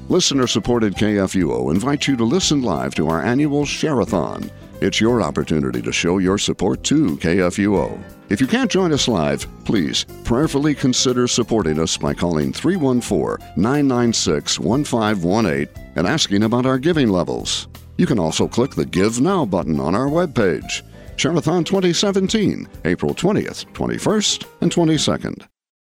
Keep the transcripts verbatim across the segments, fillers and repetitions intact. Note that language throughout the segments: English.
Listener-supported K F U O invites you to listen live to our annual Share-a-thon. It's your opportunity to show your support to K F U O. If you can't join us live, please prayerfully consider supporting us by calling three one four, nine nine six, one five one eight and asking about our giving levels. You can also click the Give Now button on our webpage. Share-a-thon twenty seventeen, April twentieth, twenty-first, and twenty-second.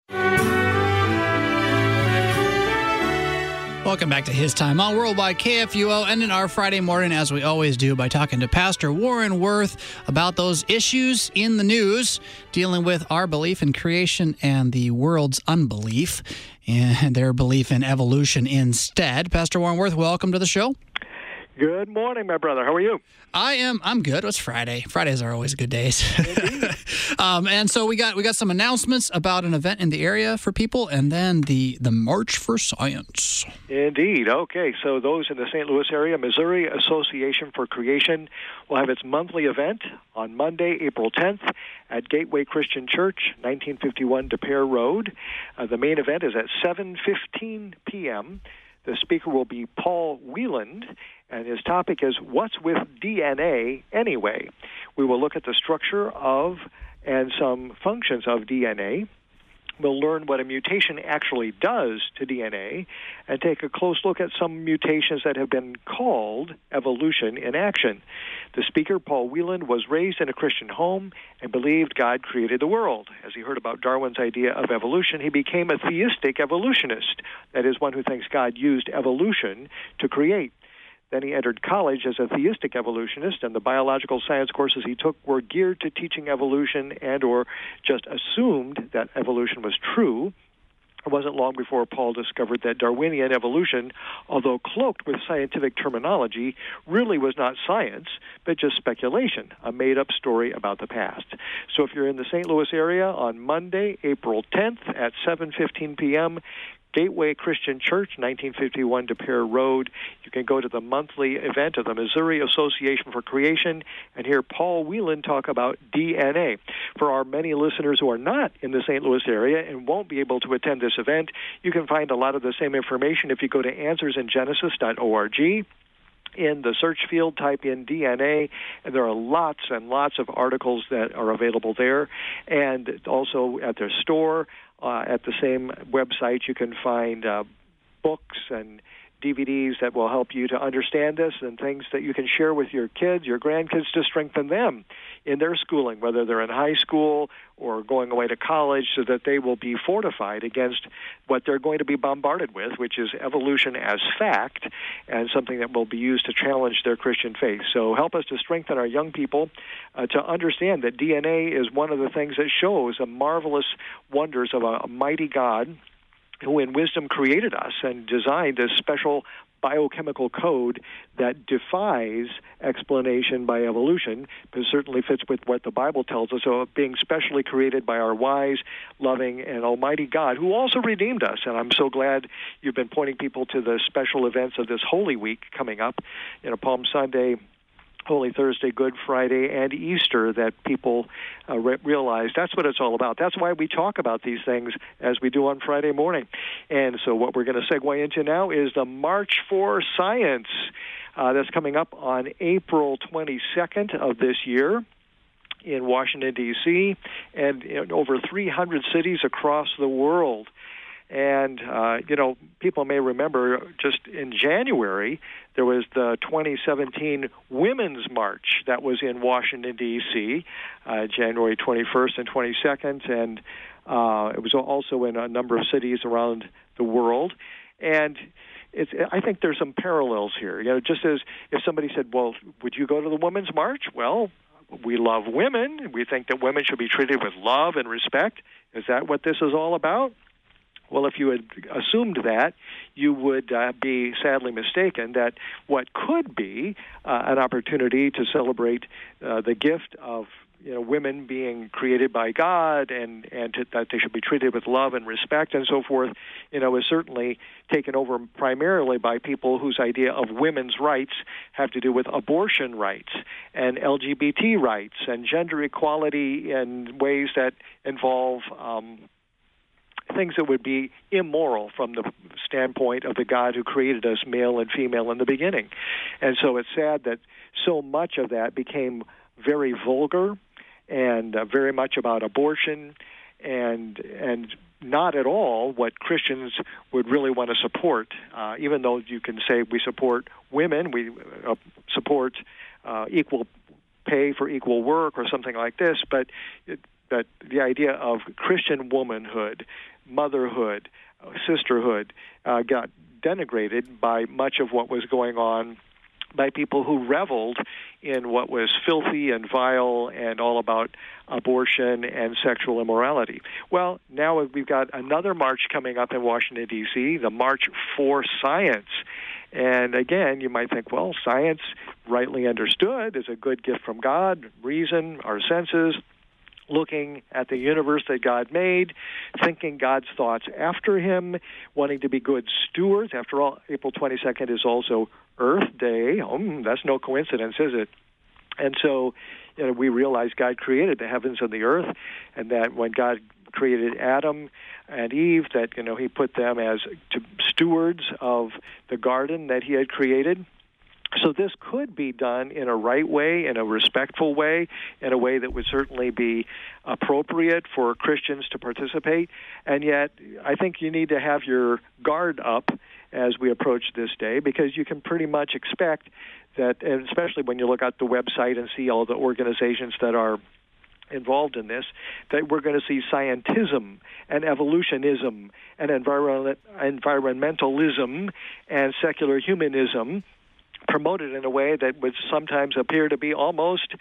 Welcome back to His Time on Worldwide K F U O, ending our Friday morning, as we always do, by talking to Pastor Warren Wirth about those issues in the news, dealing with our belief in creation and the world's unbelief, and their belief in evolution instead. Pastor Warren Wirth, welcome to the show. Good morning, my brother. How are you? I am. I'm good. It's Friday. Fridays are always good days. um, and so we got we got some announcements about an event in the area for people, and then the the March for Science. Indeed. Okay. So those in the Saint Louis area, Missouri Association for Creation will have its monthly event on Monday, April tenth, at Gateway Christian Church, nineteen fifty-one DePere Road. Uh, the main event is at seven fifteen p.m. The speaker will be Paul Wieland, and his topic is, What's with D N A Anyway? We will look at the structure of and some functions of D N A. We'll learn what a mutation actually does to D N A and take a close look at some mutations that have been called evolution in action. The speaker, Paul Wieland, was raised in a Christian home and believed God created the world. As he heard about Darwin's idea of evolution, he became a theistic evolutionist, that is, one who thinks God used evolution to create. Then he entered college as a theistic evolutionist, and the biological science courses he took were geared to teaching evolution and or just assumed that evolution was true. It wasn't long before Paul discovered that Darwinian evolution, although cloaked with scientific terminology, really was not science, but just speculation, a made-up story about the past. So if you're in the Saint Louis area on Monday, April tenth at seven fifteen p.m., Gateway Christian Church, nineteen fifty-one DePere Road. You can go to the monthly event of the Missouri Association for Creation and hear Paul Wieland talk about D N A. For our many listeners who are not in the Saint Louis area and won't be able to attend this event, you can find a lot of the same information if you go to answers in genesis dot org. In the search field, type in D N A, and there are lots and lots of articles that are available there. And also at their store, uh, at the same website, you can find uh, books and D V Ds that will help you to understand this and things that you can share with your kids, your grandkids, to strengthen them in their schooling, whether they're in high school or going away to college, so that they will be fortified against what they're going to be bombarded with, which is evolution as fact, and something that will be used to challenge their Christian faith. So help us to strengthen our young people uh, to understand that D N A is one of the things that shows the marvelous wonders of a, a mighty God who in wisdom created us and designed this special biochemical code that defies explanation by evolution, but certainly fits with what the Bible tells us of being specially created by our wise, loving, and almighty God, who also redeemed us. And I'm so glad you've been pointing people to the special events of this Holy Week coming up, you know, Palm Sunday, Holy Thursday, Good Friday, and Easter, that people uh, re- realize that's what it's all about. That's why we talk about these things as we do on Friday morning. And so what we're going to segue into now is the March for Science. Uh, that's coming up on April twenty-second of this year in Washington, D C, and in over three hundred cities across the world. And, uh, you know, people may remember just in January, there was the twenty seventeen Women's March that was in Washington, D C, uh, January twenty-first and twenty-second, and uh, it was also in a number of cities around the world. And it's, I think there's some parallels here. You know, just as if somebody said, well, would you go to the Women's March? Well, we love women. We think that women should be treated with love and respect. Is that what this is all about? Well, if you had assumed that, you would uh, be sadly mistaken that what could be uh, an opportunity to celebrate uh, the gift of you know women being created by God and and to, that they should be treated with love and respect and so forth, you know, is certainly taken over primarily by people whose idea of women's rights have to do with abortion rights and L G B T rights and gender equality in ways that involve Um, things that would be immoral from the standpoint of the God who created us male and female in the beginning. And so it's sad that so much of that became very vulgar and uh, very much about abortion and and not at all what Christians would really want to support, uh, even though you can say we support women, we uh, support uh, equal pay for equal work or something like this, but it, but the idea of Christian womanhood, motherhood, uh, sisterhood uh, got denigrated by much of what was going on by people who reveled in what was filthy and vile and all about abortion and sexual immorality. Well, now we've got another march coming up in Washington, D C, the March for Science. And again, you might think, well, science, rightly understood, is a good gift from God, reason, our senses, looking at the universe that God made, thinking God's thoughts after him, wanting to be good stewards. After all, April twenty-second is also Earth Day. Oh, that's no coincidence, is it? And so, you know, we realize God created the heavens and the earth, and that when God created Adam and Eve, that, you know, he put them as to stewards of the garden that he had created. So this could be done in a right way, in a respectful way, in a way that would certainly be appropriate for Christians to participate. And yet, I think you need to have your guard up as we approach this day, because you can pretty much expect that, and especially when you look at the website and see all the organizations that are involved in this, that we're going to see scientism and evolutionism and environment, environmentalism and secular humanism promoted in a way that would sometimes appear to be almost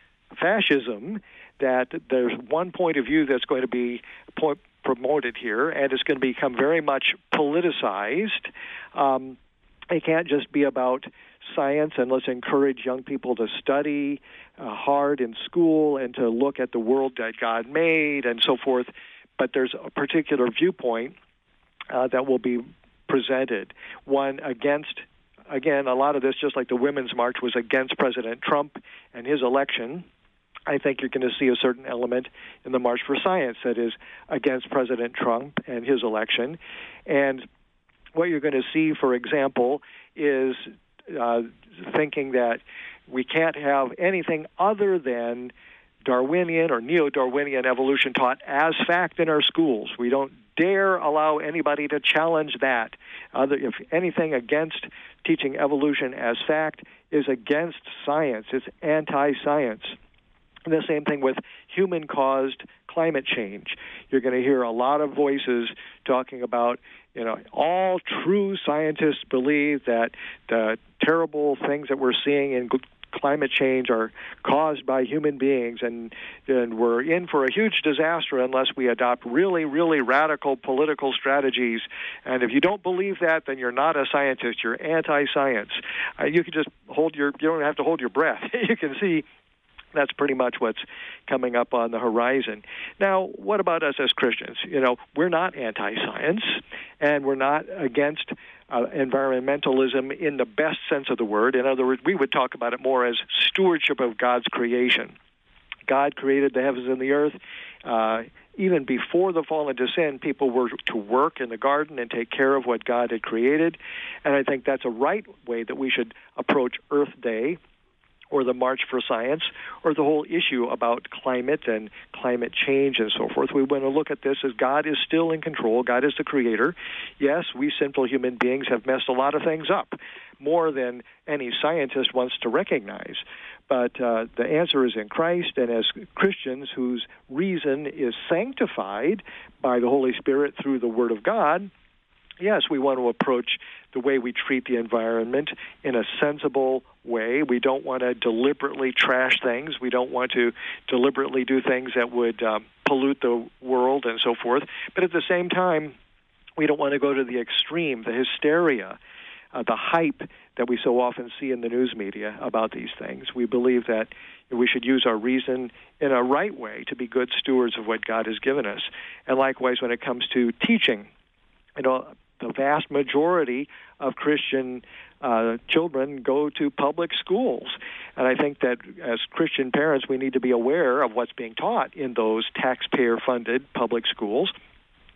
fascism, that there's one point of view that's going to be point promoted here, and it's going to become very much politicized. Um, it can't just be about science, and let's encourage young people to study uh, hard in school and to look at the world that God made and so forth. But there's a particular viewpoint uh, that will be presented, one against, again, a lot of this, just like the Women's March was against President Trump and his election. I think you're going to see a certain element in the March for Science that is against President Trump and his election. And what you're going to see, for example, is uh, thinking that we can't have anything other than Darwinian or neo-Darwinian evolution taught as fact in our schools. We don't dare allow anybody to challenge that. Other, if anything against teaching evolution as fact is against science, it's anti-science. And the same thing with human-caused climate change. You're going to hear a lot of voices talking about, you know, all true scientists believe that the terrible things that we're seeing in climate change are caused by human beings, and, and we're in for a huge disaster unless we adopt really, really radical political strategies. And if you don't believe that, then you're not a scientist. You're anti-science. Uh, you can just hold your, you don't have to hold your breath. You can see that's pretty much what's coming up on the horizon. Now, what about us as Christians? You know, we're not anti-science, and we're not against uh, environmentalism in the best sense of the word. In other words, we would talk about it more as stewardship of God's creation. God created the heavens and the earth. Uh, even before the fall into sin, people were to work in the garden and take care of what God had created. And I think that's a right way that we should approach Earth Day, or the March for Science, or the whole issue about climate and climate change and so forth. We want to look at this as God is still in control. God is the creator. Yes, we sinful human beings have messed a lot of things up, more than any scientist wants to recognize. But uh, the answer is in Christ, and as Christians whose reason is sanctified by the Holy Spirit through the Word of God, yes, we want to approach the way we treat the environment in a sensible way. We don't want to deliberately trash things. We don't want to deliberately do things that would um, pollute the world and so forth. But at the same time, we don't want to go to the extreme, the hysteria, uh, the hype that we so often see in the news media about these things. We believe that we should use our reason in a right way to be good stewards of what God has given us. And likewise, when it comes to teaching, you know, the vast majority of Christian uh, children go to public schools. And I think that as Christian parents, we need to be aware of what's being taught in those taxpayer-funded public schools.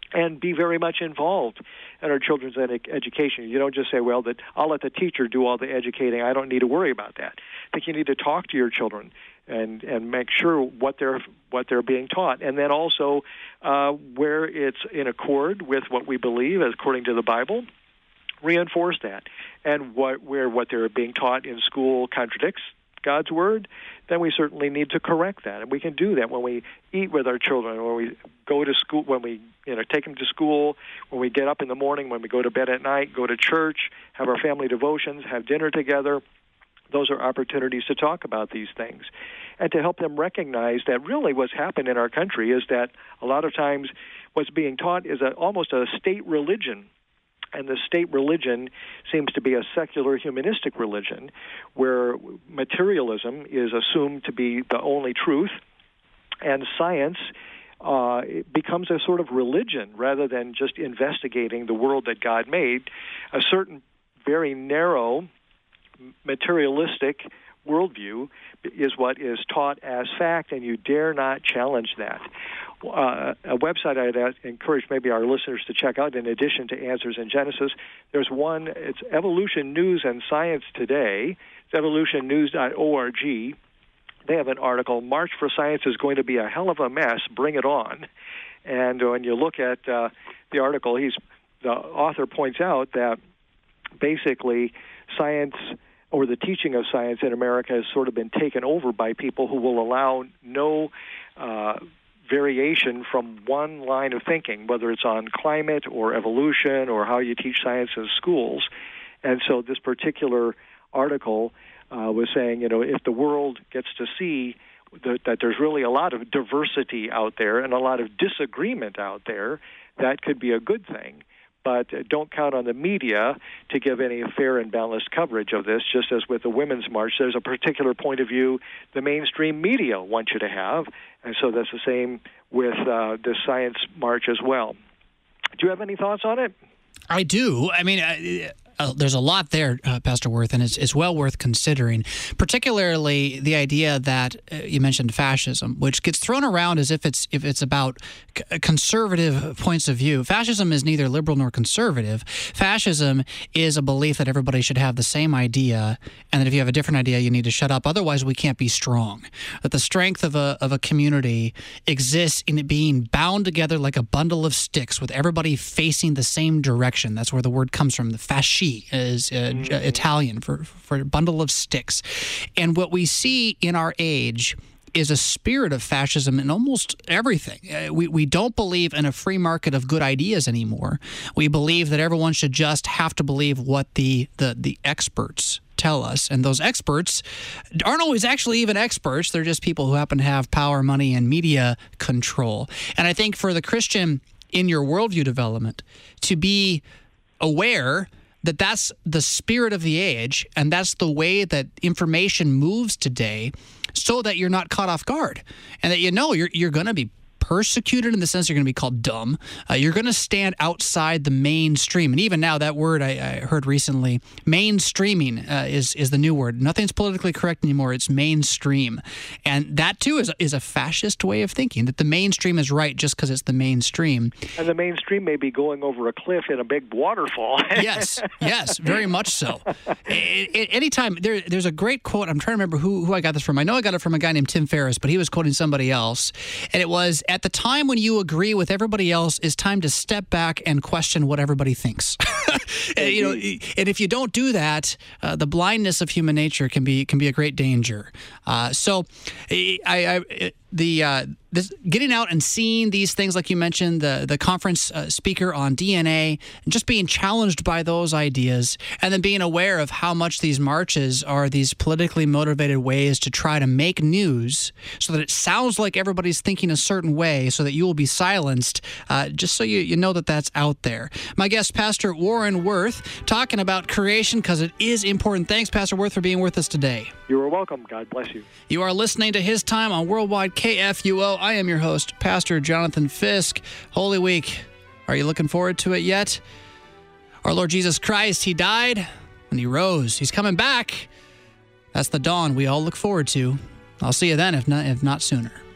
and be very much involved in our children's ed- education. You don't just say, well, that I'll let the teacher do all the educating. I don't need to worry about that. I think you need to talk to your children and, and make sure what they're what they're being taught. And then also uh, where it's in accord with what we believe, according to the Bible, reinforce that. And what where what they're being taught in school contradicts God's Word, then we certainly need to correct that. And we can do that when we eat with our children, when we go to school, when we you know take them to school, when we get up in the morning, when we go to bed at night, go to church, have our family devotions, have dinner together. Those are opportunities to talk about these things and to help them recognize that really what's happened in our country is that a lot of times what's being taught is a, almost a state religion. And the state religion seems to be a secular humanistic religion where materialism is assumed to be the only truth, and science uh, becomes a sort of religion rather than just investigating the world that God made. A certain very narrow materialistic worldview is what is taught as fact, and you dare not challenge that. Uh, a website I'd encourage maybe our listeners to check out, in addition to Answers in Genesis, there's one, it's Evolution News and Science Today. It's evolution news dot org. They have an article, March for Science is going to be a hell of a mess, bring it on. And when you look at uh, the article, he's the author points out that basically science, or the teaching of science in America, has sort of been taken over by people who will allow no uh, variation from one line of thinking, whether it's on climate or evolution or how you teach science in schools. And so this particular article uh, was saying, you know, if the world gets to see that, that there's really a lot of diversity out there and a lot of disagreement out there, that could be a good thing. But don't count on the media to give any fair and balanced coverage of this. Just as with the Women's March, there's a particular point of view the mainstream media wants you to have, and so that's the same with uh, the Science March as well. Do you have any thoughts on it? I do. I mean, uh, uh, there's a lot there, uh, Pastor Wirth, and it's, it's well worth considering, particularly the idea that uh, you mentioned fascism, which gets thrown around as if it's if it's about c- conservative points of view. Fascism is neither liberal nor conservative. Fascism is a belief that everybody should have the same idea, and that if you have a different idea, you need to shut up. Otherwise, we can't be strong. That the strength of a of a community exists in it being bound together like a bundle of sticks, with everybody facing the same direction. That's where the word comes from. The fasci is uh, mm-hmm. Italian for for bundle of sticks. And what we see in our age is a spirit of fascism in almost everything. Uh, we, we don't believe in a free market of good ideas anymore. We believe that everyone should just have to believe what the the, the experts tell us. And those experts aren't always actually even experts. They're just people who happen to have power, money, and media control. And I think for the Christian in your worldview development to be aware that that's the spirit of the age, and that's the way that information moves today, so that you're not caught off guard, and that you know you're you're going to be persecuted in the sense you're going to be called dumb. Uh, you're going to stand outside the mainstream. And even now, that word I, I heard recently, mainstreaming, uh, is is the new word. Nothing's politically correct anymore. It's mainstream. And that, too, is, is a fascist way of thinking, that the mainstream is right just because it's the mainstream. And the mainstream may be going over a cliff in a big waterfall. Yes, yes, very much so. Anytime, there, there's a great quote. I'm trying to remember who, who I got this from. I know I got it from a guy named Tim Ferriss, but he was quoting somebody else. And it was, at the time when you agree with everybody else, it's time to step back and question what everybody thinks. And, you know, and if you don't do that, uh, the blindness of human nature can be can be a great danger. Uh, so, I, I the uh, this, getting out and seeing these things, like you mentioned, the the conference uh, speaker on D N A, and just being challenged by those ideas, and then being aware of how much these marches are these politically motivated ways to try to make news so that it sounds like everybody's thinking a certain way, so that you will be silenced, uh, just so you, you know that that's out there. My guest, Pastor Warren Wirth, talking about creation because it is important. Thanks, Pastor Wirth, for being with us today. You are welcome. God bless you. You are listening to His Time on Worldwide K F U O. I am your host, Pastor Jonathan Fisk. Holy Week. Are you looking forward to it yet? Our Lord Jesus Christ, He died and He rose. He's coming back. That's the dawn we all look forward to. I'll see you then, if not, if not sooner.